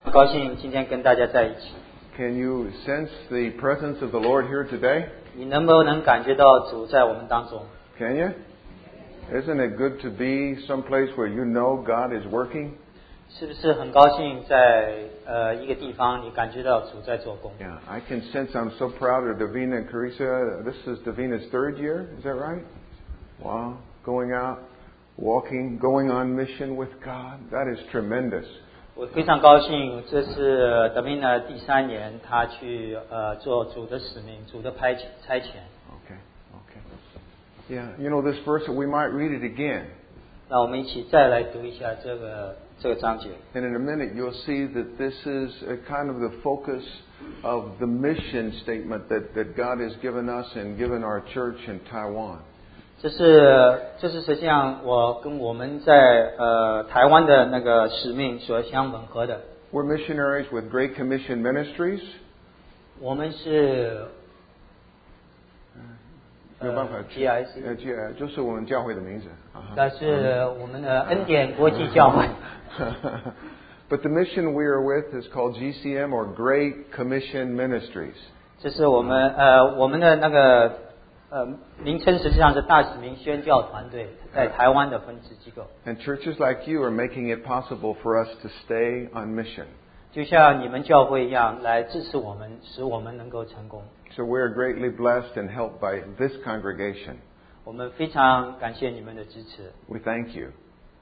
高兴今天跟大家在一起。 Can you sense the presence of the Lord here today? 你能不能感觉到主在我们当中？ Can you? Isn't it good to be someplace where you know God is working? 是不是很高兴在一个地方你感觉到主在做工？ Yeah, I can sense I'm so proud of Davina and Carissa. This is Davina's third year, is that right? Wow, going out, walking, going on mission with God. That is tremendous. 我非常高兴，这是德明的第3年，他去做主的使命，主的差遣。 Okay. Yeah, you know this verse, we might read it again. 那我们一起再来读一下这个章节。 And in a minute, you'll see that this is a kind of the focus of the mission statement that God has given us and given our church in Taiwan. 这是实际上我跟我们在台湾的那个使命所相吻合的。 We're missionaries with Great Commission Ministries. 我们是 GIC 就是我们教会的名字。 但是我们的恩典国际教会。 But the mission we are with is called GCM or Great Commission Ministries. 这是我们的那个名称实际上是大使命宣教团队在台湾的分支机构。 And churches like you are making it possible for us to stay on mission. 就像你们教会一样，来支持我们，使我们能够成功。 So we are greatly blessed and helped by this congregation. 我们非常感谢你们的支持。 We thank you.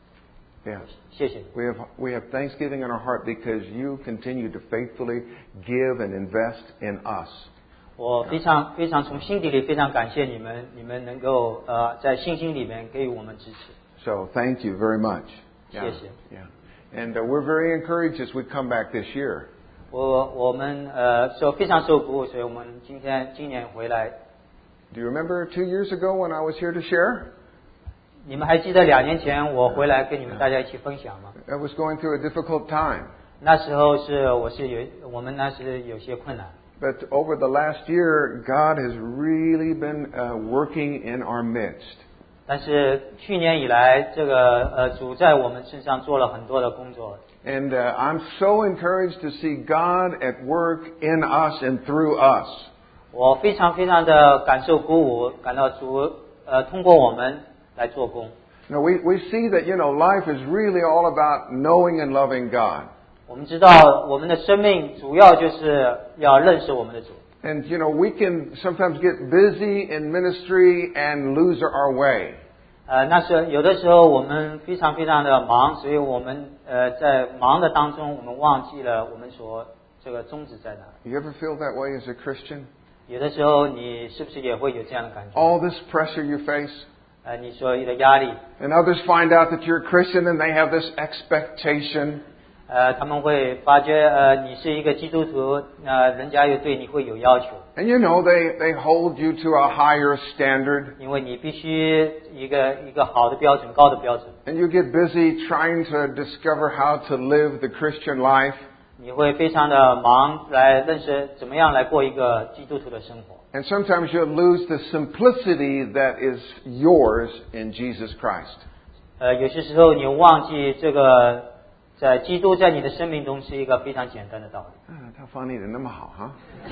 Yeah. 谢谢。 We have thanksgiving in our heart because you continue to faithfully give and invest in us. 我非常从心底里非常感谢你们能够在信心里面给予我们支持。 So thank you very much. 谢谢。 Yeah. And we're very encouraged as we come back this year. 我们非常受鼓舞，所以我们今年回来。 Do you remember 2 years ago when I was here to share? 你们还记得2年前我回来跟你们大家一起分享吗？ I was going through a difficult time. 那时候我们那时有些困难。 But over the last year, God has really been working in our midst. 但是去年以来，这个主在我们身上做了很多的工作。 And I'm so encouraged to see God at work in us and through us. 我非常的感受鼓舞，感到主通过我们来做工。 Now we see that, life is really all about knowing and loving God. 我们知道我们的生命主要就是要认识我们的主。 And, we can sometimes get busy in ministry and lose our way. 有的时候我们非常的忙，所以我们在忙的当中，我们忘记了我们这个宗旨在哪。 You ever feel that way as a Christian? 有的时候你是不是也会有这样的感觉？ All this pressure you face. 你所有的压力。 And others find out that you're a Christian and they have this expectation. 他们会发觉你是一个基督徒，人家又对你会有要求。 And they hold you to a higher standard. 因为你必须一个好的标准，高的标准。 And you get busy trying to discover how to live the Christian life. 你会非常的忙，来认识怎么样来过一个基督徒的生活。 And sometimes you'll lose the simplicity that is yours in Jesus Christ. 有些时候你忘记这个。在基督在你的生命中是一个非常简单的道理。 他翻译得那么好，huh?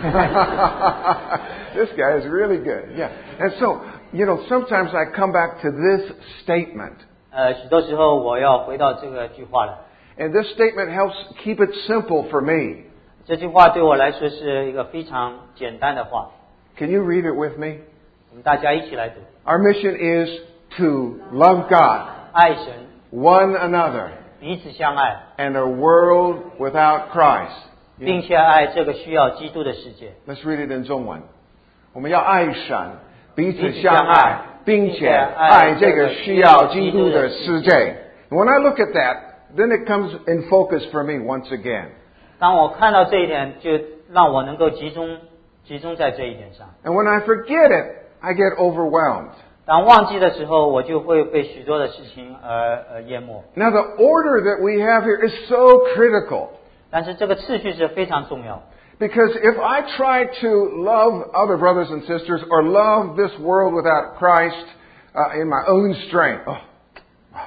This guy is really good. Yeah. And so, sometimes I come back to this statement. 许多时候我要回到这个句话来。 And this statement helps keep it simple for me. 这句话对我来说是一个非常简单的话。 Can you read it with me? 我们大家一起来读。 Our mission is to love God, 爱神 one another, 彼此相爱 and a world without Christ. 并且爱这个需要基督的世界。 Let's read it in 中文。我们要爱神，彼此相爱，并且爱这个需要基督的世界。When I look at that, then it comes in focus for me once again. 当我看到这一点，就让我能够集中在这一点上。 And when I forget it, I get overwhelmed. 当忘记的时候，我就会被许多的事情淹没。 Now the order that we have here is so critical. 但是这个次序是非常重要。 Because if I try to love other brothers and sisters or love this world without Christ in my own strength,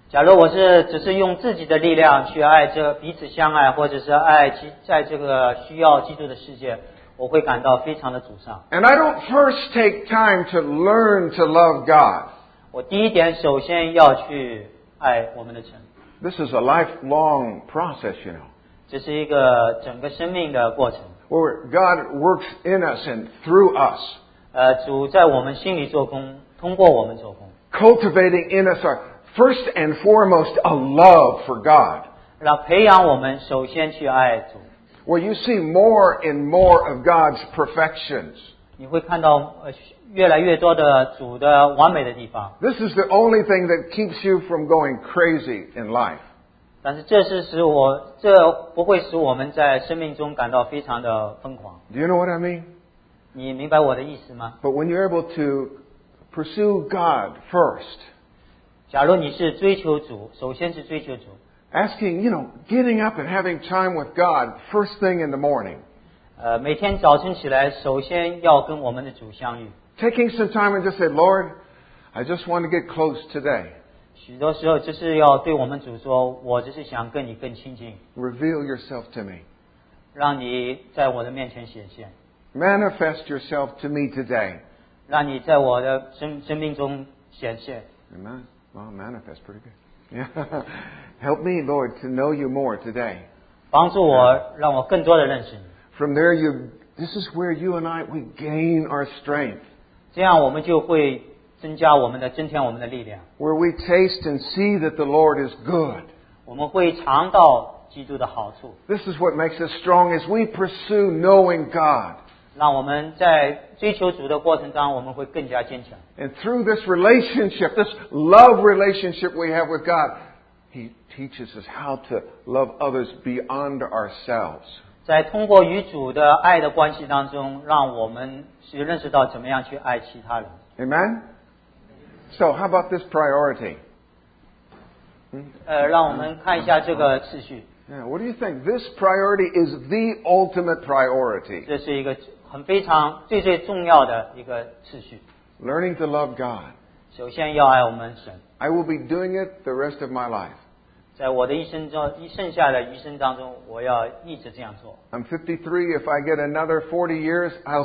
假如我只是用自己的力量去爱这彼此相爱，或者是爱在这个需要基督的世界，我会感到非常的沮丧。 And I don't first take time to learn to love God. 我第一点首先要去爱我们的神， This is a lifelong process, you know, 这是一个整个生命的过程。 where God works in us and through us, 主在我们心里做工，通过我们做工， cultivating in us first and foremost a love for God, 让培养我们首先去爱主。 where you see more and more of God's perfections. 你会看到越来越多的主的完美的地方， This is the only thing that keeps you from going crazy in life. 但是这不会使我们在生命中感到非常的疯狂。 Do you know what I mean? 你明白我的意思吗？ But when you're able to pursue God first, 假如你是追求主，首先是追求主， asking, getting up and having time with God first thing in the morning, 每天早晨起来，首先要跟我们的主相遇。 taking some time and just say, Lord, I just want to get close today. 许多时候就是要对我们主说，我只是想跟你更亲近， Reveal yourself to me. 让你在我的面前显现， Manifest yourself to me today. 让你在我的生命中显现。 Amen. Well, manifest, pretty good. Yeah. Help me, Lord, to know you more today. 帮助我，让我更多的认识你。 From there, this is where you and I, we gain our strength. 这样我们就会增添我们的力量。 Where we taste and see that the Lord is good. 我们会尝到基督的好处， This is what makes us strong as we pursue knowing God. 让我们在追求主的过程中，我们会更加坚强。 And through this relationship, this love relationship we have with God, He teaches us how to love others beyond ourselves. 在通过与主的爱的关系当中，让我们去认识到怎么样去爱其他人。 Amen? So, how about this priority? 让我们看一下这个次序， Yeah, what do you think? This priority is the ultimate priority. 这是一个非常最重要的一个次序。 Learning to love God. 首先要爱我们神， I will be doing it the rest of my life. 在我的一生中，剩下的余生当中，我要一直这样做。 I'm 53. If I get another 40 years, I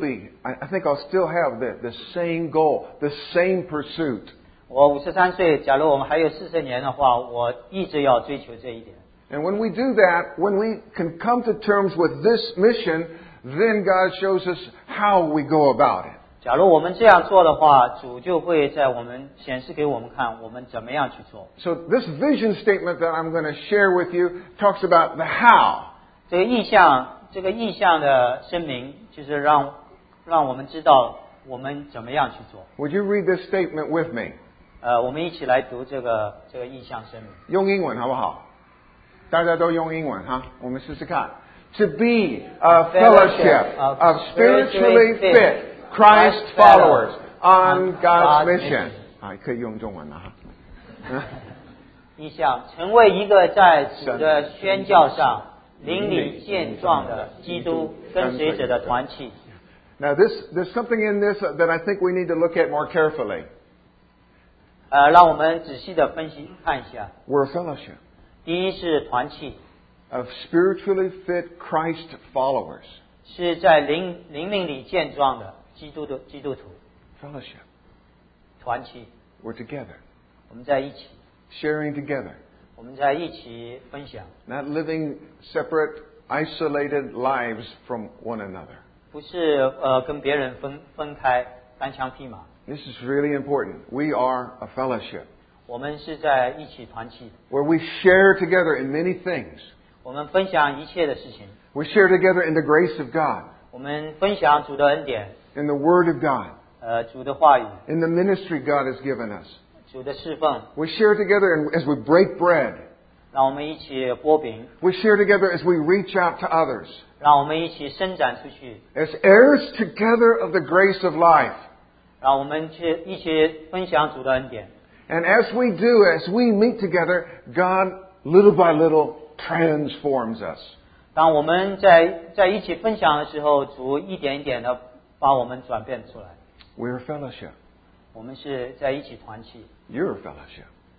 think I'll still have the same goal, the same pursuit. 我53岁，假如我们还有40年的话，我一直要追求这一点。 And when we do that, when we can come to terms with this mission, then God shows us how we go about it. 假如我们这样做的话，主就会在我们显示给我们看，我们怎么样去做。 So this vision statement that I'm going to share with you talks about the how. 这个意向的声明，就是让我们知道我们怎么样去做。 Would you read this statement with me? 我们一起来读这个意向声明。 用英文好不好？大家都用英文哈，我们试试看。To be a fellowship of spiritually fit Christ followers on God's mission. 啊，可以用中文了哈。 意向成为一个在主的宣教上邻里健壮的基督跟随者的团契。 Now there's something in this that I think we need to look at more carefully. 让我们仔细的分析看一下。 We're a fellowship 第一是团契， of spiritually fit Christ followers. 是在灵命里健壮的基督徒。 Fellowship. 团契， We're together. 我们在一起， Sharing together. 我们在一起分享， Not living separate, isolated lives from one another. 不是跟别人分开单枪匹马。 This is really important. We are a fellowship 我们是在一起团契的， where we share together in many things. 我们分享一切的事情， We share together in the grace of God, 我们分享主的恩典， in the Word of God, 主的话语， in the ministry God has given us. 主的侍奉， We share together as we break bread. 让我们一起剥饼， We share together as we reach out to others. 让我们一起伸展出去， As heirs together of the grace of life. 让我们一起分享主的恩典。 And as we do, as we meet together, God, little by little, transforms us. 当我们在一起分享的时候，主一点一点的把我们转变出来。 We're a fellowship. 我们是在一起团契， You're a fellowship.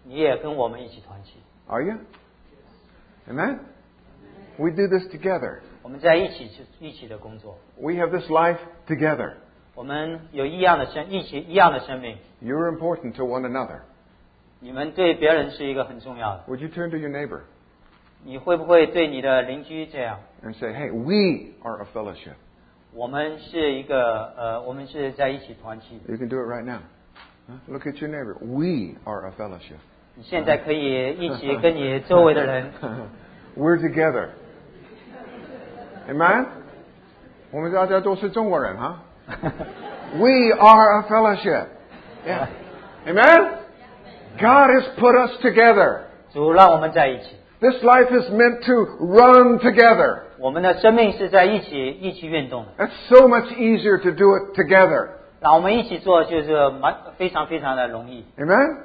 你也跟我们一起团契。 Are you? Amen? We do this together. 我们在一起的工作， We have this life together. 我们有一样的生命。 You're important to one another. 你们对别人是一个很重要的。 Would you turn to your neighbor 你会不会对你的邻居这样？ and say, hey, we are a fellowship? 我们是在一起团契的。 You can do it right now. Look at your neighbor. We are a fellowship. 你现在可以一起跟你周围的人。 We're together. Amen? 我们大家都是中国人哈。We are a fellowship. Yeah. Amen? God has put us together. 主让我们在一起。 This life is meant to run together. 我们的生命是在一起运动的。 It's so much easier to do it together. 让我们一起做就是非常的容易。 Amen?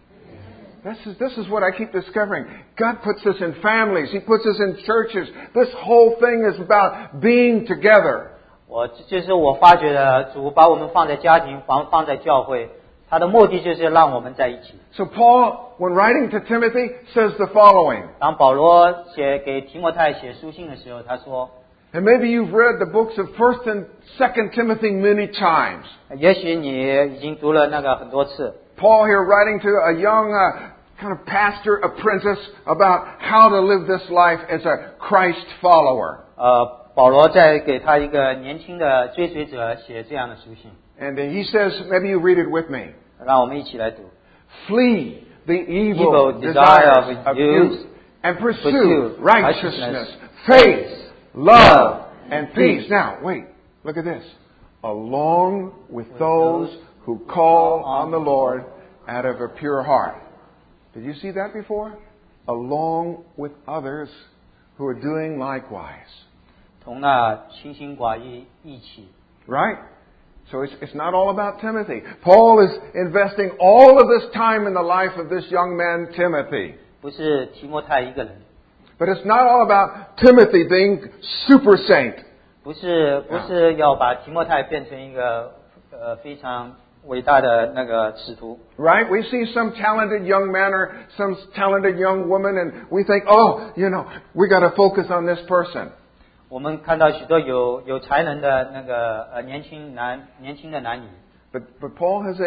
This is what I keep discovering. God puts us in families. He puts us in churches. This whole thing is about being together. 我发觉的，主把我们放在家庭，放在教会，他的目的就是让我们在一起。 So Paul, when writing to Timothy, says the following. 当保罗给提摩太写书信的时候，他说， And maybe you've read the books of 1st and 2nd Timothy many times. 也许你已经读了那个很多次。 Paul here writing to a young kind of pastor apprentice about how to live this life as a Christ follower. 保罗在给他一个年轻的追随者写这样的书信。 And he says, maybe you read it with me. 让我们一起来读。 Flee the evil Evil desires desire of of youth youth and pursue pursue righteousness, righteousness, faith, love, love, and peace. Now, wait, look at this. Along with those who call on the Lord out of a pure heart. Did you see that before? Along with others who are doing likewise. 同那清心寡欲一起。 Right? So it's not all about Timothy. Paul is investing all of this time in the life of this young man, Timothy. 不是提摩太一个人， But it's not all about Timothy being super saint. 不是要把提摩太变成一个非常伟大的那个使徒。 Right? We see some talented young man or some talented young woman and we think, oh, we got to focus on this person. 我们看到许多有才能的那个年轻的男女， But Paul has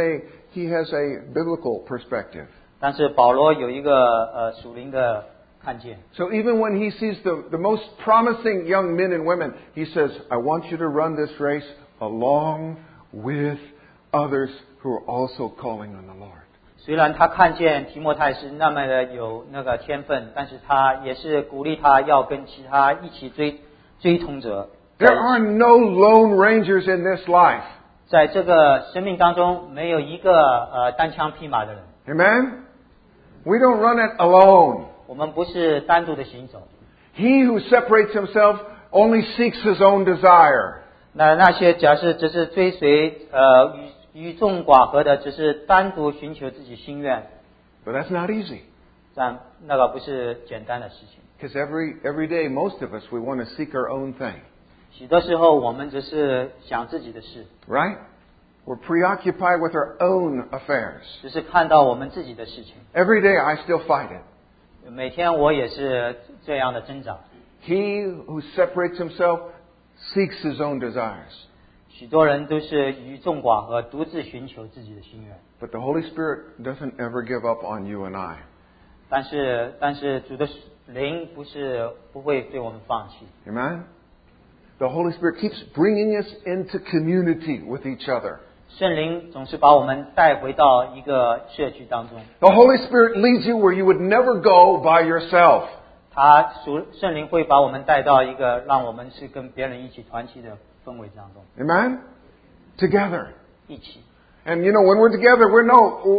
a biblical perspective. 但是保罗有一个属灵的看见。 So even when he sees the most promising young men and women, he says, I want you to run this race along with others who are also calling on the Lord. 虽然他看见提摩太是那么的有那个天分，但是他也是鼓励他要跟其他一起追通者。 There are no lone rangers in this life. 在这个生命当中，没有一个单枪匹马的人。 Amen? We don't run it alone. 我们不是单独的行走。 He who separates himself only seeks his own desire. 那些假设只是追随与众寡合的，只是单独寻求自己心愿， But that's not easy. 但那个不是简单的事情。 Because every day, most of us, we want to seek our own thing. 许多时候我们只是想自己的事， Right? We're preoccupied with our own affairs. 只是看到我们自己的事情。 Every day I still fight it. 每天我也是这样的挣扎。 He who separates himself seeks his own desires. 许多人都是与众寡合，独自寻求自己的心愿。 But the Holy Spirit doesn't ever give up on you and I. 但是主的灵不会对我们放弃。 Amen? The Holy Spirit keeps bringing us into community with each other. 圣灵总是把我们带回到一个社区当中。 The Holy Spirit leads you where you would never go by yourself. 圣灵会把我们带到一个让我们是跟别人一起团契的氛围当中。 Amen? Together. 一起。 And when we're together, we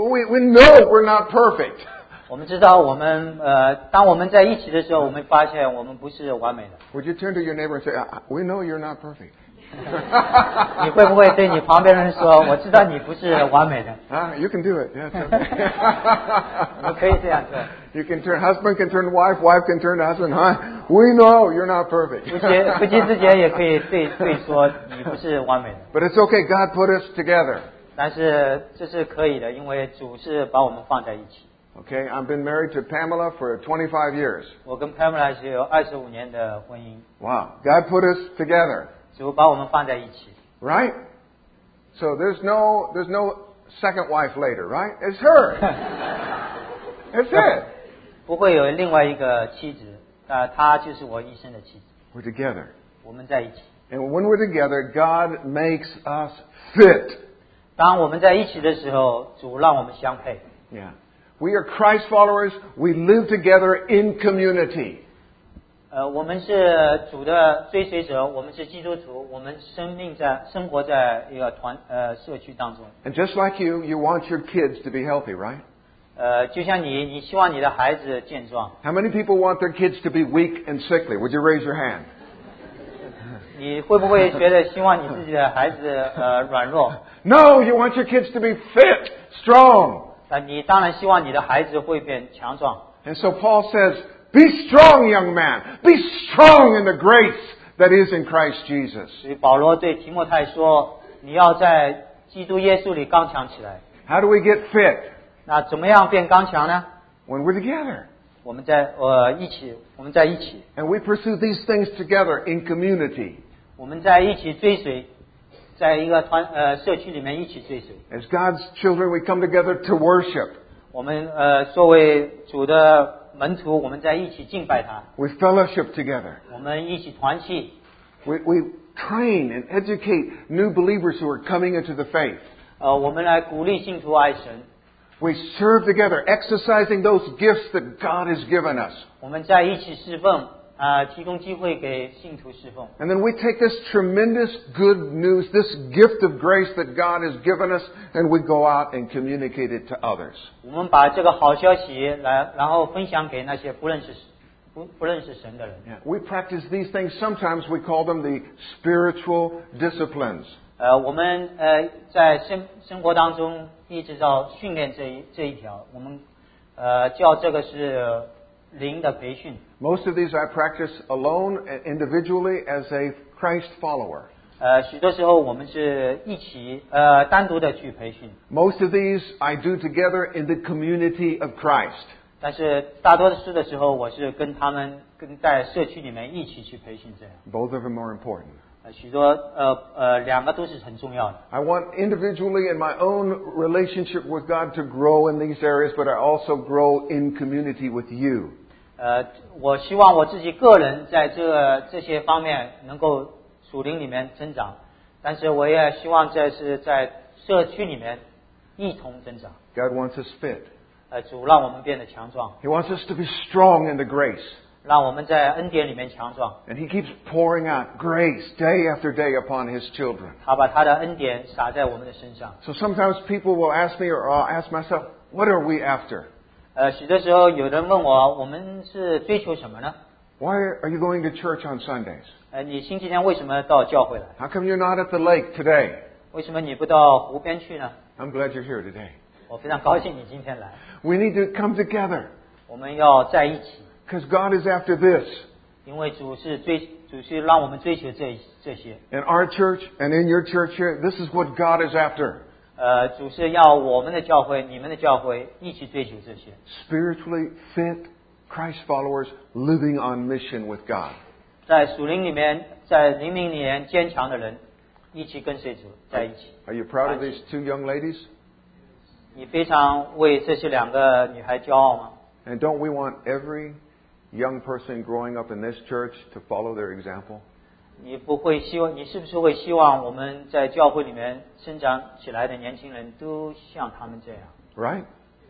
know we're not perfect. 我们知道当我们在一起的时候，我们发现我们不是完美的。 Would you turn to your neighbor and say, we know you're not perfect. 你会不会对你旁边人说，我知道你不是完美的？ You can do it. Yeah, it's okay. 我们可以这样做。 You can husband can turn to wife, wife can turn to husband. We know you're not perfect. 夫妻之间也可以对说你不是完美的。 But it's okay. God put us together. 但是这是可以的，因为主是把我们放在一起。 Okay, I've been married to Pamela for 25 years. 我跟 Pamela 是有25年的婚姻， Wow, God put us together, 主把我们放在一起。 right? So there's no second wife later, right? It's her. That's it. 不会有另外一个妻子，她就是我一生的妻子。 We're together. 我们在一起。 And when we're together, God makes us fit. 当我们在一起的时候，主让我们相配。 Yeah. We are Christ followers. We live together in community. 我们是主的追随者，我们是基督徒，我们生活在一个社区当中。 And just like you want your kids to be healthy, right? 就像你希望你的孩子健壮。 How many people want their kids to be weak and sickly? Would you raise your hand? 你会不会觉得希望你自己的孩子软弱？ No, you want your kids to be fit, strong. 你当然希望你的孩子会变强壮。 And so Paul says, be strong, young man. Be strong in the grace that is in Christ Jesus. 所以保罗对提摩太说：“你要在基督耶稣里刚强起来。 How do we get fit? ” 那怎么样变刚强呢？ When we're together. 我们在一起， And we pursue these things together in community. 我们在一起追随，在一个社区里面一起追随。 As God's children, we come together to worship. 我们作为主的门徒，我们在一起敬拜他。 We fellowship together. 我们一起团契， We train and educate new believers who are coming into the faith. 我们来鼓励信徒爱神。 We serve together, exercising those gifts that God has given us. 我们在一起侍奉，提供机会给信徒侍奉。 And then we take this tremendous good news, this gift of grace that God has given us, and we go out and communicate it to others. 我们把这个好消息然后分享给那些不认识神的人。 Yeah. We practice these things. Sometimes we call them the spiritual disciplines. 我们在生活当中一直到训练这一条，我们叫这个是灵的培训。 Most of these I practice alone and individually as a Christ follower. 许多时候我们是一起单独的去培训， Most of these I do together in the community of Christ. 但是大多数的时候我是跟在社区里面一起去培训这样。 Both of them are important. 许多两个都是很重要的。 I want individually in my own relationship with God to grow in these areas, but I also grow in community with you. 我希望我自己个人在这些方面能够属灵里面增长，但是我也希望在社区里面一同增长。 God wants us fit. 主让我们变得强壮， He wants us to be strong in the grace. 让我们在恩典里面强壮。 And He keeps pouring out grace day after day upon His children. 他把他的恩典洒在我们的身上。 So sometimes people will ask me, or I'll ask myself, what are we after? 许多时候有人问我们是追求什么呢？ Why are you going to church on Sundays? 你星期天为什么到教会来？ How come you're not at the lake today? 为什么你不到湖边去呢？ I'm glad you're here today. 我非常高兴你今天来。 We need to come together 我们要在一起， because God is after this. 因为主是让我们追求这些。 In our church and in your church here, this is what God is after. 主是要我们的教会、你们的教会一起追求这些。 Spiritually fit Christ followers living on mission with God. 在属灵里面，在灵命里面坚强的人，一起跟随主在一起。 Are you proud of these two young ladies? 你非常为这些两个女孩骄傲吗？ And don't we want every young person growing up in this church to follow their example? 你是不是会希望我们在教会里面生长起来的年轻人都像他们这样？ Right?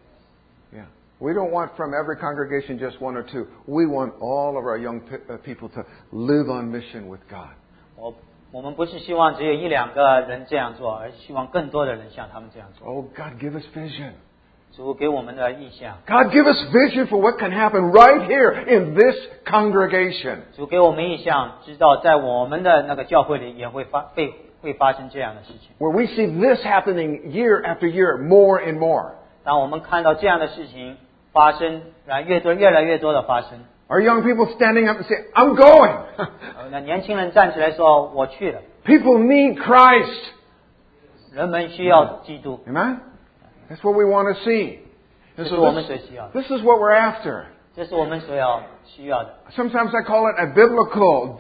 Yeah. We don't want from every congregation just one or two. We want all of our young people to live on mission with God. 我们不是希望只有一两个人这样做，而是希望更多的人像他们这样做。 Oh, God, give us vision. 主给我们的意向， God, give us vision for what can happen right here in this congregation. 主给我们意向，知道在我们的那个教会里也会发生这样的事情。 Where we see this happening year after year, more and more. 当我们看到这样的事情发生，越来越多的发生， Our young people standing up and say, I'm going. 那年轻人站起来说：“我去了。 People need Christ. ” 人们需要基督。 Amen? That's what we want to see. 这是我们所需要的， this is what we're after. 这是我们所要需要的。 Sometimes I call it a biblical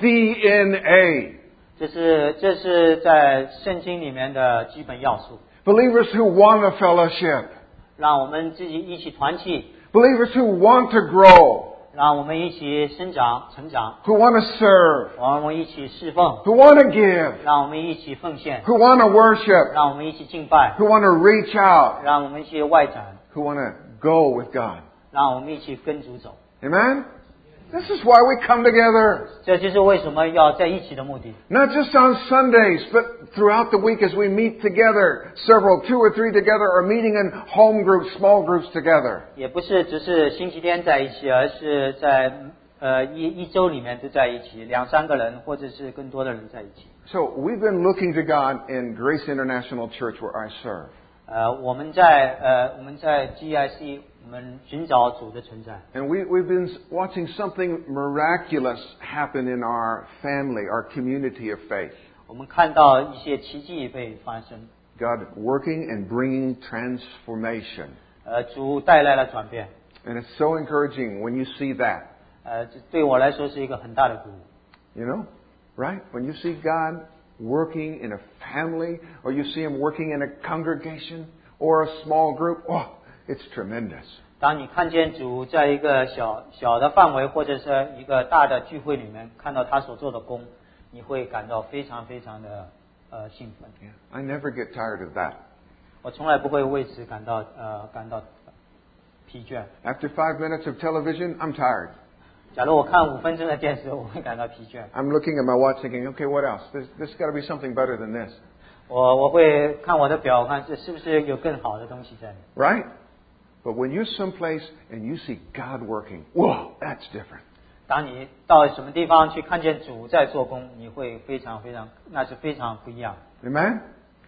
DNA. 这是在圣经里面的基本要素， Believers who want a fellowship. 让我们自己一起团契， Believers who want to grow. 让我们一起成长， Who want to serve. 让我们一起侍奉， Who want to give. 让我们一起奉献， Who want to worship. 让我们一起敬拜， Who want to reach out. 让我们一起外展， Who want to go with God. 让我们一起跟主走。 Amen? This is why we come together. 这就是为什么要在一起的目的。 Not just on Sundays, but throughout the week as we meet together, two or three together, or meeting in home groups, small groups together. 也不是只是星期天在一起，而是在一周里面都在一起，2-3个人或者是更多的人在一起。 So we've been looking to God in Grace International Church where I serve. 我们在 GIC 我们寻找主的存在。 And we've been watching something miraculous happen in our family, our community of faith. 我们看到一些奇迹被发生， God working and bringing transformation. 主带来了转变。 And it's so encouraging when you see that. 这对我来说是一个很大的鼓舞。 You know, right? When you see God working in a family, or you see Him working in a congregation or a small group, oh, it's tremendous. 当你看见主在一个小的范围或者是一个大的聚会里面看到他所做的工，你会感到非常非常的兴奋。 Yeah, I never get tired of that. 我从来不会为此感到疲倦。 After 5 minutes of television, I'm tired. 假如我看5分钟的电视，我会感到疲倦。 I'm looking at my watch thinking, okay, what else? There's got to be something better than this. 我会看我的表，看是不是有更好的东西在里面。 Right? But when you're someplace and you see God working, whoa, that's different. 当你到什么地方去看见主在做工，你会那是非常不一样。 Amen?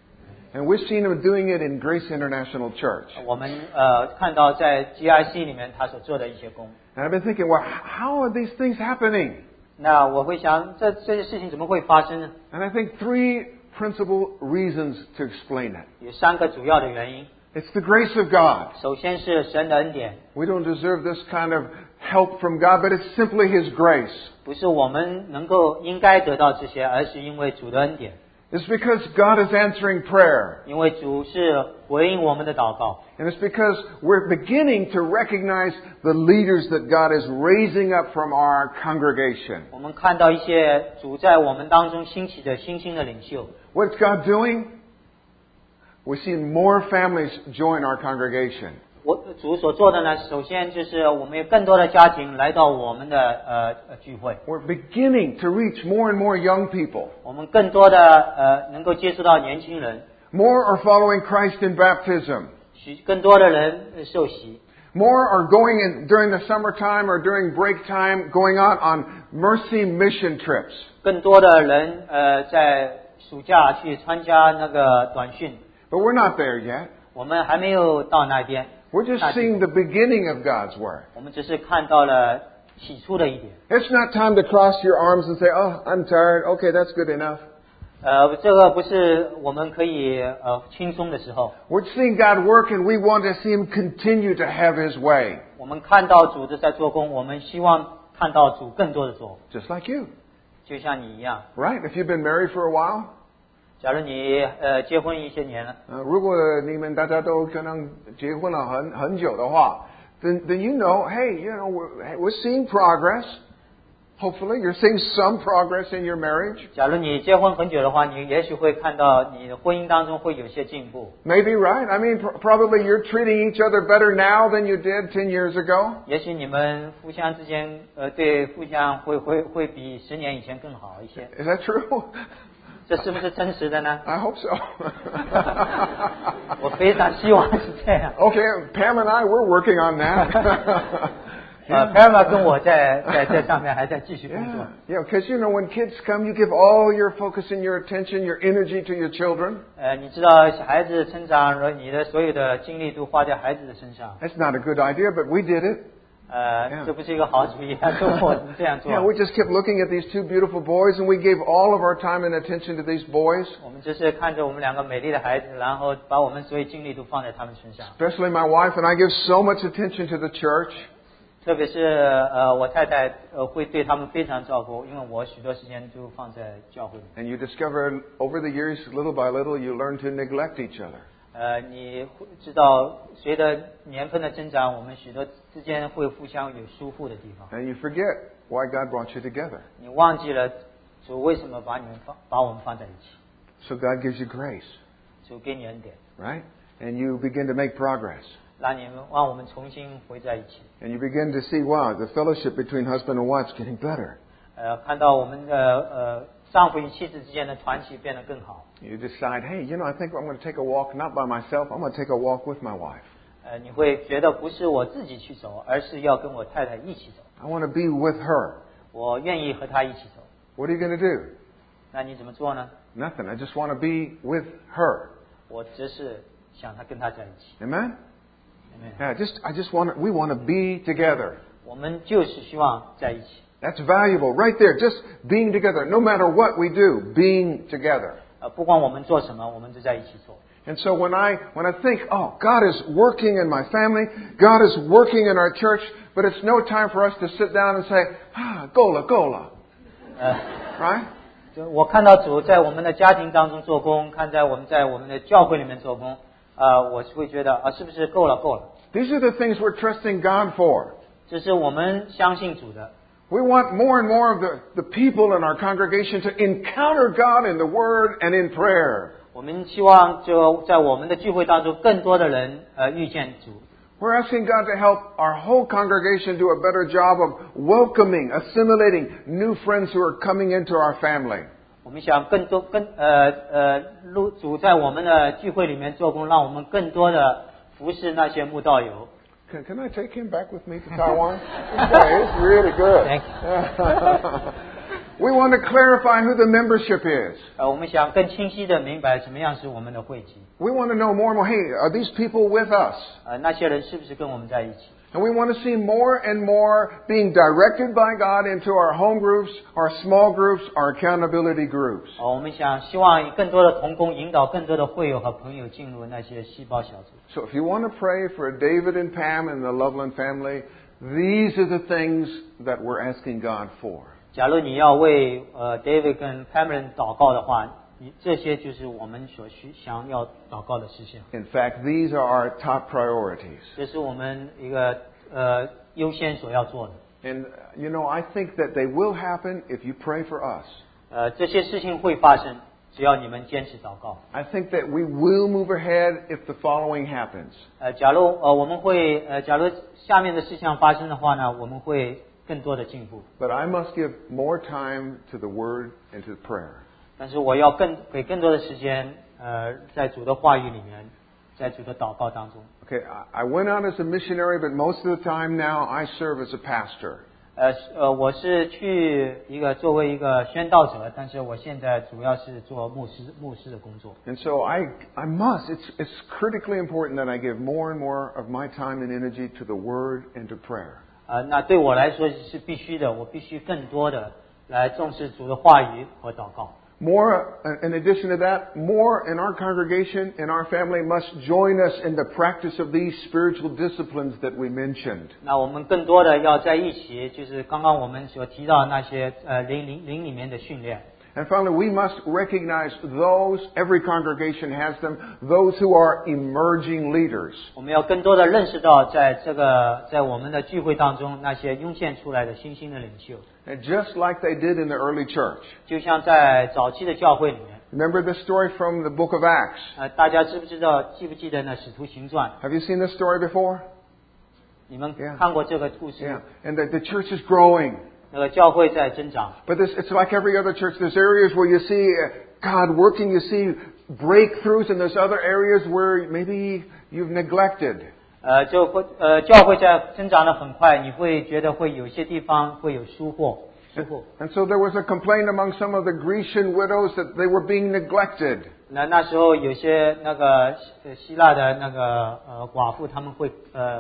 And we've seen Him doing it in Grace International Church. 我们看到在 GIC 里面他所做的一些工， And I've been thinking, well, how are these things happening? 那我会想这些事情怎么会发生呢？ And I think 3 principal reasons to explain it. 有3个主要的原因。 It's the grace of God. 首先是神的恩典， We don't deserve this kind of help from God, but it's simply His grace. 不是我们应该得到这些，而是因为主的恩典。 It's because God is answering prayer. 因为主是回应我们的祷告， And it's because we're beginning to recognize the leaders that God is raising up from our congregation. 我们看到一些主在我们当中兴起的新兴的领袖。 What's God doing? We're seeing more families join our congregation. 主所做的呢，首先就是我们有更多的家庭来到我们的聚会， We're beginning to reach more and more young people. 我们更多的能够接触到年轻人， More are following Christ in baptism. 更多的人受洗， More are going in during the summertime or during break time, going out on mercy mission trips. 更多的人在暑假去参加那个短训， But we're not there yet. 我们还没有到那边， We're just seeing the beginning of God's work. 我们只是看到了起初的一点。 It's not time to cross your arms and say, oh, I'm tired. Okay, that's good enough. 这个不是我们可以轻松的时候。 We're seeing God work and we want to see Him continue to have His way. 我们看到主的在做工，我们希望看到主更多的做， Just like you. 就像你一样。 Right? If you've been married for a while, 假如你结婚一些年了， 如果你们大家都可能结婚了很久的话, then you know, hey, you know, we're seeing progress. Hopefully, you're seeing some progress in your marriage. 假如你结婚很久的话，你也许会看到你的婚姻当中会有些进步。 Maybe, right? I mean, probably you're treating each other better now than you did 10 years ago. 也许你们互相之间对互相会比10年以前更好一些。 Is that true? 这是不是真实的呢？ I hope so. 我非常希望是这样。 Okay, Pam and I, we're working on that. Pam 跟我在这上面还在继续工作。 Yeah, because you know, when kids come, you give all your focus and your attention, your energy to your children. 你知道孩子成长，你的所有的精力都花在孩子的身上。 That's not a good idea, but we did it. 这不是一个好主意啊，中国人这样做。 Yeah, we just kept looking at these two beautiful boys, and we gave all of our time and attention to these boys. 我们就是看着我们两个美丽的孩子，然后把我们所有精力都放在他们身上。 Especially my wife and I give so much attention to the church. 特别是我太太会对他们非常照顾，因为我许多时间都放在教会里。 And you discover over the years, little by little, you learn to neglect each other. 你会知道，随着年份的增长，我们许多之间会互相有疏忽的地方。 And you forget why God brought you together. 你忘记了主为什么把我们放在一起。 So God gives you grace, 主给你恩典， right? And you begin to make progress. 让我们重新回在一起。 And you begin to see, wow, the fellowship between husband and wife is getting better. 看到我们的丈夫与妻子之间的团契变得更好。 You decide, hey, I think I'm going to take a walk not by myself. I'm going to take a walk with my wife. 你会觉得不是我自己去走，而是要跟我太太一起走。 I want to be with her. 我愿意和她一起走。 What are you going to do? 那你怎么做呢？ Nothing. I just want to be with her. 我只是想跟她在一起。 Amen? Amen. Yeah, we want to be together. 我们就是希望在一起。 That's valuable right there. Just being together. No matter what we do, being together. 不管我们做什么，我们就在一起做。 And so when I think, oh, God is working in my family, God is working in our church, but it's no time for us to sit down and say, gola, gola. Right? 我看到主在我们的家庭当中做工，看在我们的教会里面做工，我是会觉得是不是够了？ These are the things we're trusting God for. 这是我们相信主的。 We want more and more of the people in our congregation to encounter God in the Word and in prayer. 我们希望就在我们的聚会当中，更多的人遇见主。 We're asking God to help our whole congregation do a better job of welcoming, assimilating new friends who are coming into our family. 我们想更多主在我们的聚会里面做工，让我们更多的服侍那些慕道友。 Can I take him back with me to Taiwan? Yeah, it's really good. Thank you. We want to clarify who the membership is. 我们想更清晰的明白什么样是我们的会籍。 We want to know more and more, hey, are these people with us? 那些人是不是跟我们在一起？ And we want to see more and more being directed by God into our home groups, our small groups, our accountability groups. 我们希望以更多的同工引导更多的会友和朋友进入那些细胞小组。 So if you want to pray for David and Pam and the Loveland family, these are the things that we're asking God for. 假如你要为David 跟 Pamela 祷告的话，这些就是我们所想要祷告的事项。 In fact, these are our top priorities. 这是我们一个优先所要做的。 And, I think that they will happen if you pray for us. 这些事情会发生，只要你们坚持祷告。 I think that we will move ahead if the following happens. 假如假如下面的事项发生的话呢，我们会更多的进步。 But I must give more time to the Word and to prayer. 但是我要给更多的时间，在主的话语里面，在主的祷告当中。 Okay, I went out as a missionary, but most of the time now I serve as a pastor. 我是作为一个宣道者，但是我现在主要是做牧师的工作。 And so I must, it's critically important that I give more and more of my time and energy to the Word and to prayer. 那对我来说是必须的，我必须更多的来重视主的话语和祷告。 More, in addition to that, more in our congregation, in our family, must join us in the practice of these spiritual disciplines that we mentioned. 那我们更多的要在一起，就是刚刚我们所提到的那些灵里面的训练。 And finally, we must recognize those, every congregation has them, those who are emerging leaders. 我们要更多的认识到，在我们的聚会当中，那些涌现出来的新兴的领袖， And just like they did in the early church. 就像在早期的教会里面。 Remember the story from the book of Acts? 大家记不记得呢？使徒行传？ Have you seen this story before? 你们看过这个故事？ Yeah. And the church is growing. 那个教会在增长。 But it's like every other church. There's areas where you see God working, you see breakthroughs, and there's other areas where maybe you've neglected. 教会在增长得很快，你会觉得会有些地方会有疏忽。 And so there was a complaint among some of the Grecian widows that they were being neglected. 那时候有些那个希腊的那个寡妇，他们会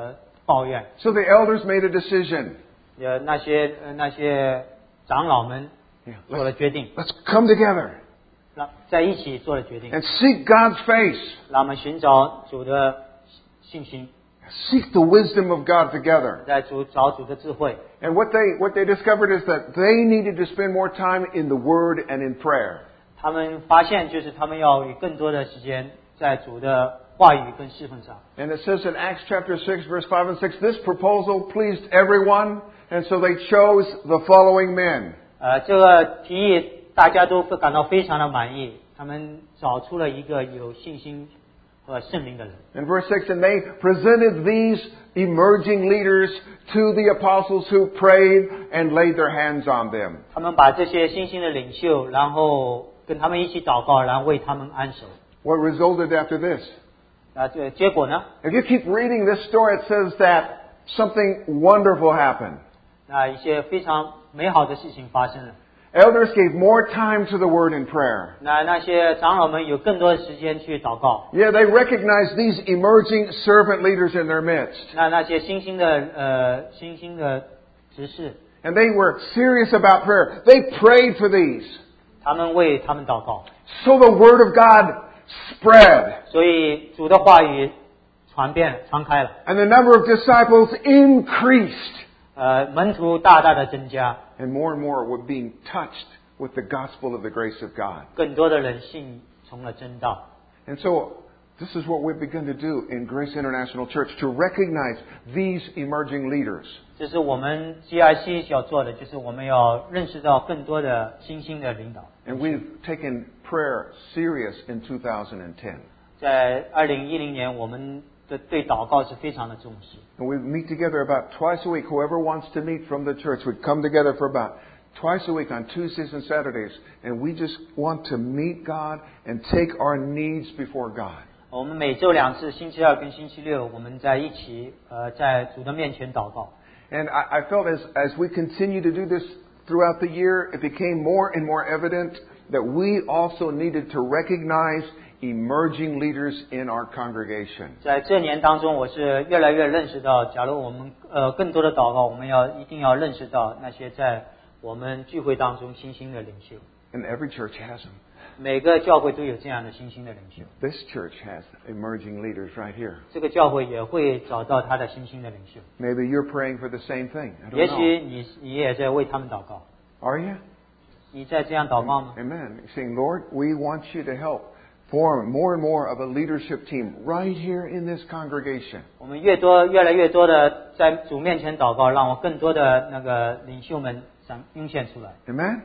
抱怨。 So the elders made a decision. 那些长老们做了决定， Let's come together 在一起做了决定， and seek God's face. 让我们寻找主的信心， Seek the wisdom of God together. 在找主的智慧。 And what they discovered is that they needed to spend more time in the Word and in prayer. 他们发现，就是他们要有更多的时间在主的话语跟侍奉上。 And it says in Acts chapter 6, verse 5 and 6, this proposal pleased everyone, and so they chose the following men. 这个提议大家都感到非常的满意，他们找出了一个有信心和圣灵的人。 In verse 6, and they presented these emerging leaders to the apostles who prayed and laid their hands on them. 他们把这些新兴的领袖，然后跟他们一起祷告，然后为他们安守。 What resulted after this? 这结果呢？ If you keep reading this story, it says that something wonderful happened. 那一些非常美好的事情发生了。 Elders gave more time to the Word and prayer. 那些长老们有更多的时间去祷告。 Yeah, they recognized these emerging servant leaders in their midst. 那些新兴的执事， And they were serious about prayer. They prayed for these. 他们为他们祷告， So the Word of God spread. 所以主的话语传开了。 And the number of disciples increased. 门徒大大的增加， And more were being touched with the gospel of the grace of God. 更多的人信从了真道。 And so this is what we've begun to do in Grace International Church, to recognize these emerging leaders. 这是我们 GIC 要做的，就是我们要认识到更多的新兴的领导。 And we've taken prayer serious in 2010. 在2010年，我们对祷告是非常的重视。 And we meet together about twice a week. Whoever wants to meet from the church would come together for about twice a week on Tuesdays and Saturdays. And we just want to meet God and take our needs before God. 我们每周2次，星期二跟星期六，我们在一起，在主的面前祷告。 And I felt as we continue to do this throughout the year, it became more and more evident that we also needed to recognize emerging leaders in our congregation. 在这年当中，我是越来越认识到，假如我们更多的祷告，我们一定要认识到那些在我们聚会当中新兴的领袖。 And every church has them. 每个教会都有这样的新兴的领袖。 This church has emerging leaders right here. 这个教会也会找到他的新兴的领袖。 Maybe you're praying for the same thing. I 也 don't 许 know. 你也在为他们祷告。 Are you? 你在这样祷告吗？ Amen. Saying, Lord, we want you to help form more and more of a leadership team right here in this congregation. 我们越来越多的在主面前祷告，让我更多的那个领袖们涌现出来。 Amen?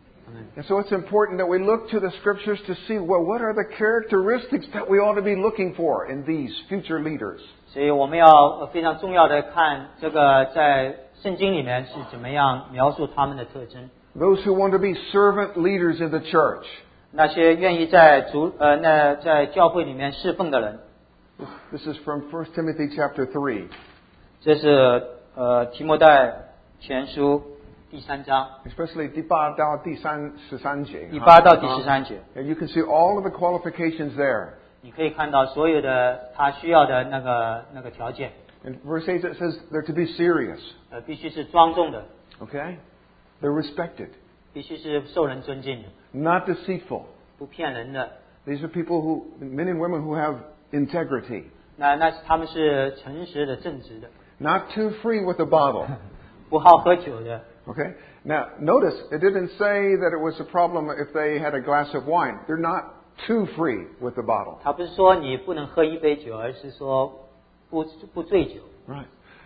And so it's important that we look to the Scriptures to see, well, what are the characteristics that we ought to be looking for in these future leaders? 所以我们要非常重要的看这个在圣经里面是怎么样描述他们的特征。 Those who want to be servant leaders in the church. 那些愿意在在教会里面侍奉的人。 This is from 1 Timothy chapter 3. 这是提摩太前书第3章 Especially 8到第13节. 第8到第13节， And you can see all of the qualifications there. 你可以看到所有的他需要的那个条件。 In verse 8 it says they're to be serious. 必须是庄重的， Okay? They're respected. 必须是受人尊敬的， Not deceitful. 不骗人的。 These are people men and women who have integrity. 那他们是诚实的、正直的， Not too free with the bottle. 不好喝酒的。 Okay? Now, notice, it didn't say that it was a problem if they had a glass of wine. They're not too free with the bottle. 他不是说你不能喝一杯酒，而是说不醉酒。 Right.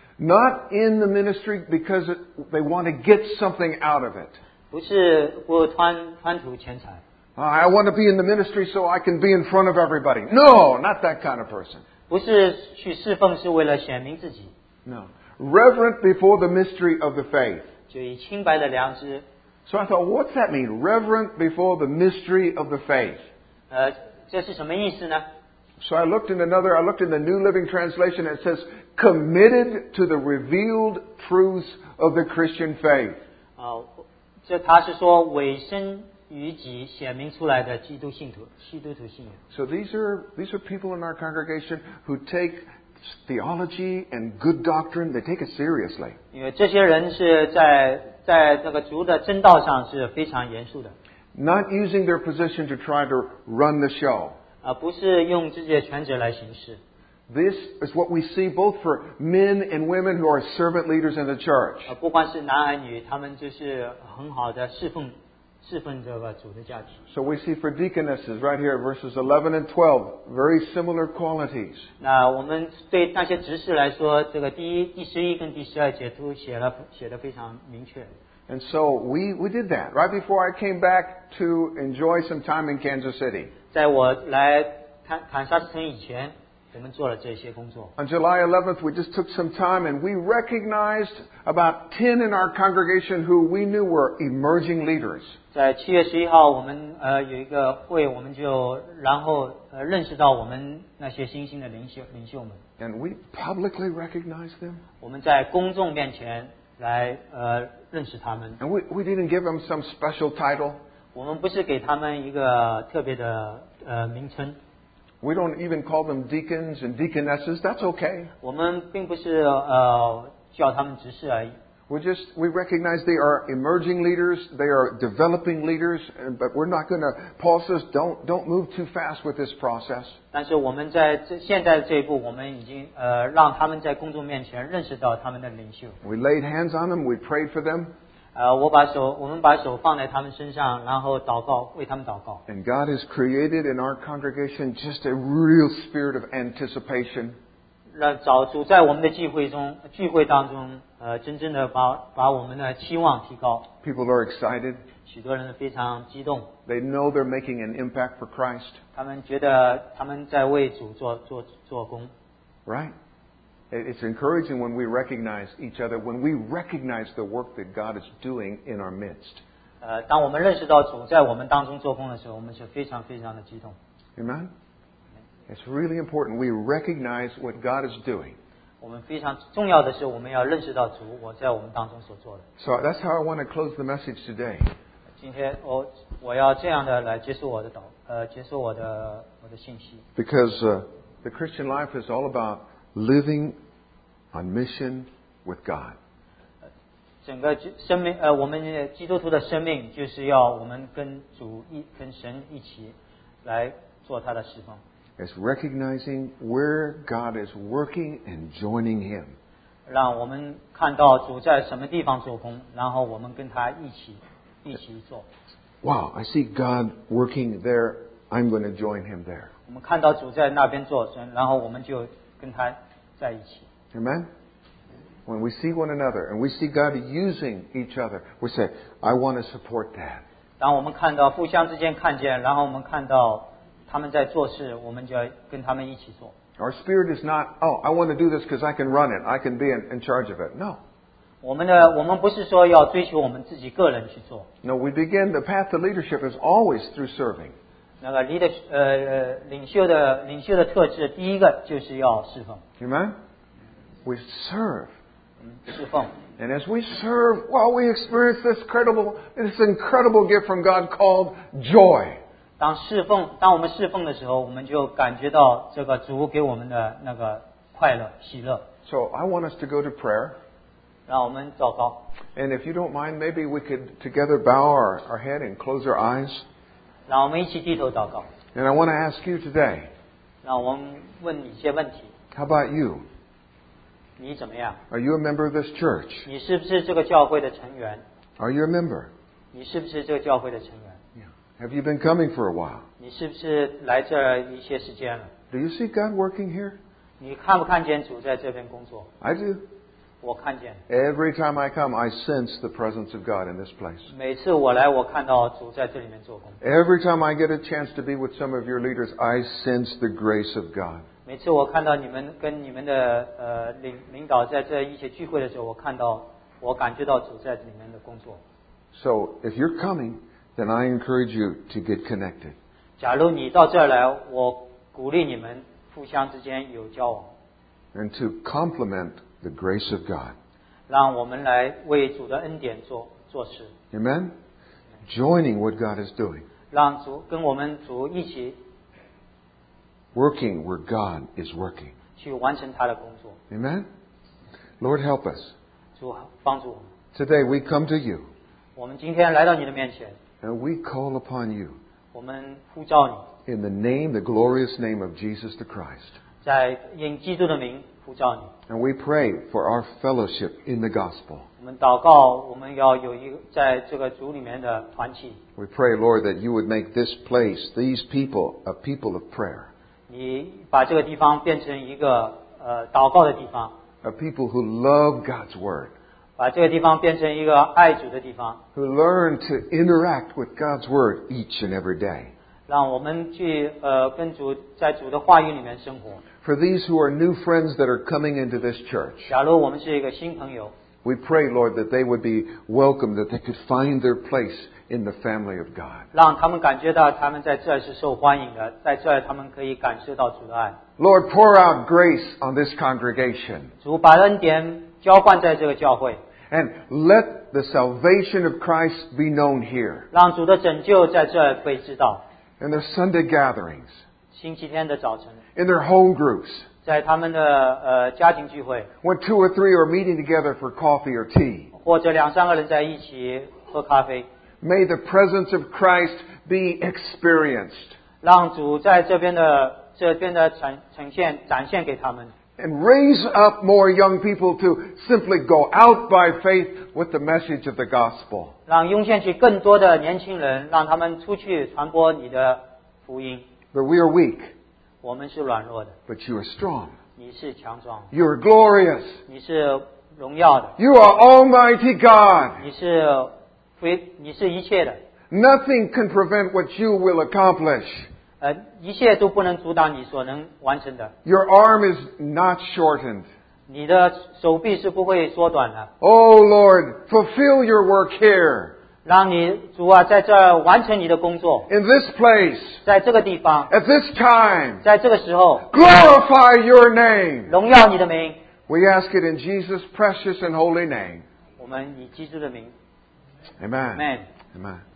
Not in the ministry because they want to get something out of it. 不是不贪图钱财。 I want to be in the ministry so I can be in front of everybody. No, not that kind of person. 不是去侍奉是为了显明自己， No. Reverent before the mystery of the faith. 就以清白的良知。 So I thought, what's that mean? Reverent before the mystery of the faith. 这是什么意思呢？ So I looked in the New Living Translation. It says, committed to the revealed truths of the Christian faith. 他是说委身于己显明出来的基督徒信仰。 So these are people in our congregation who take theology and good doctrine, they take it seriously. 因为这些人是在这个主的真道上是非常严肃的， Not using their position to try to run the show. 不是用自己的权责来行事。 This is what we see both for men and women who are servant leaders in the church. 不管是男儿女，他们就是很好的侍奉这个主的家庭。 So we see for deaconesses right here, verses 11 and 12, very similar qualities. 那我们对那些执事来说，这个第11跟第12节都写得非常明确。 And so we did that right before I came back to enjoy some time in Kansas City. 在我来坦萨斯城以前，我们做了这些工作。 On July 11th, we just took some time and we recognized about 10 in our congregation who we knew were emerging leaders. 在7月11号，我们有一个会，我们就然后认识到我们那些新兴的领袖们。 And we publicly recognized them. 我们在公众面前来认识他们。 And we didn't give them some special title. 我们不是给他们一个特别的名称。 We don't even call them deacons and deaconesses. That's okay. 我们并不是叫他们执事而已。 We recognize they are emerging leaders, they are developing leaders, but we're not going to. Paul says, don't move too fast with this process. 但是我们在现在这一步，我们已经让他们在公众面前认识到他们的领袖。 We laid hands on them, we prayed for them. 我们把手放在他们身上，然后祷告，为他们祷告。 And God has created in our congregation just a real spirit of anticipation. 让主在我们的聚会当中，真正的把我们的期望提高。 People are excited. 许多人非常激动， They know they're making an impact for Christ. 他们觉得他们在为主做工。 Right? It's encouraging when we recognize each other, when we recognize the work that God is doing in our midst. 当我们认识到主在我们当中做工的时候，我们是非常非常的激动。 Amen? It's really important. We recognize what God is doing. 我们非常重要的是，我们要认识到主我在我们当中所做的。 So that's how I want to close the message today. 今天我要这样的来结束我的信息。 Because the Christian life is all about living on mission with God. 整个生命，我们基督徒的生命就是要我们跟神一起来做他的侍奉。 It's recognizing where God is working and joining Him. 让我们看到主在什么地方做工，然后我们跟他一起做。 Wow, I see God working there. I'm going to join Him there. 我们看到主在那边做，然后我们就跟他在一起。 Amen? When we see one another and we see God using each other, we say, I want to support that. 当我们看到互相之间看见，然后我们看到他们在做事，我们就要跟他们一起做。 Our spirit is not, oh, I want to do this because I can run it. I can be in charge of it. No. 我们不是说要追求我们自己个人去做。 No, we begin, the path to leadership is always through serving. 那个领袖的特质，第一个就是要侍奉。 Amen? We serve. 侍奉。 And as we serve, well, we experience this incredible gift from God called joy. 当我们侍奉的时候，我们就感觉到这个主给我们的那个快乐、喜乐。 So I want us to go to prayer. 让我们祷告。 And if you don't mind, maybe we could together bow our head and close our eyes. 让我们一起低头祷告。 And I want to ask you today, 让我们问你一些问题。 how about you? 你怎么样？ Are you a member of this church? 你是不是这个教会的成员？ Are you a member? 你是不是这个教会的成员？ Have you been coming for a while? 你是不是来这儿一些时间了？ Do you see God working here? 你看不看见主在这边工作？ I do. 我看见。 Every time I come, I sense the presence of God in this place. 每次我来，我看到主在这里面做工。 Every time I get a chance to be with some of your leaders, I sense the grace of God. 每次我看到你们跟你们的领导在这一起聚会的时候，我感觉到主在里面的工作。 So if you're coming, then I encourage you to get connected. 假如你到这儿来，我鼓励你们互相之间有交往， And to complement the grace of God. 让我们来为主的恩典做事， Amen? Joining what God is doing. 让主跟我们主一起， Working where God is working. 去完成他的工作。 Amen? Lord, help us. 主帮助我们。 Today we come to you 我们今天来到你的面前， and we call upon you 我们呼召你， in the name, the glorious name of Jesus the Christ. 在因基督的名呼召你。 And we pray for our fellowship in the gospel. 我们祷告，我们要有一个在这个主里面的团契。 We pray, Lord, that you would make this place, these people, a people of prayer. 你把这个地方变成一个祷告的地方， A people who love God's Word, 把这个地方变成一个爱主的地方， who learn to interact with God's Word each and every day. 让我们去跟主在主的话语里面生活。 For these who are new friends that are coming into this church, 假如我们是一个新朋友， we pray, Lord, that they would be welcome, that they could find their place in the family of God. 让他们感觉到他们在这儿是受欢迎的，在这儿他们可以感受到主的爱。 Lord, pour out grace on this congregation 主把恩典浇灌在这个教会， and let the salvation of Christ be known here 让主的拯救在这儿被知道。 in their Sunday gatherings, 星期天的早晨， in their home groups, 在他们的家庭聚会， when 2 or 3 are meeting together for coffee or tea. 或者2、3个人在一起喝咖啡， May the presence of Christ be experienced 让主在这边的展现给他们， and raise up more young people to simply go out by faith with the message of the gospel. 让涌现起更多的年轻人，让他们出去传播你的福音。 But we are weak, 我们是软弱的， but you are strong. 你是强壮， You are glorious. 你是荣耀的， You are Almighty God. 你是一切的， Nothing can prevent what you will accomplish. 一切都不能阻挡你所能完成的。 Your arm is not shortened. 你的手臂是不会缩短的， Oh Lord, fulfill your work here, 让你主啊在这儿完成你的工作， in this place, 在这个地方， at this time. 在这个时候 Glorify your name. 荣耀你的名。 We ask it in Jesus' precious and holy name. 我们以基督的名 Amen. ，Amen。 Amen.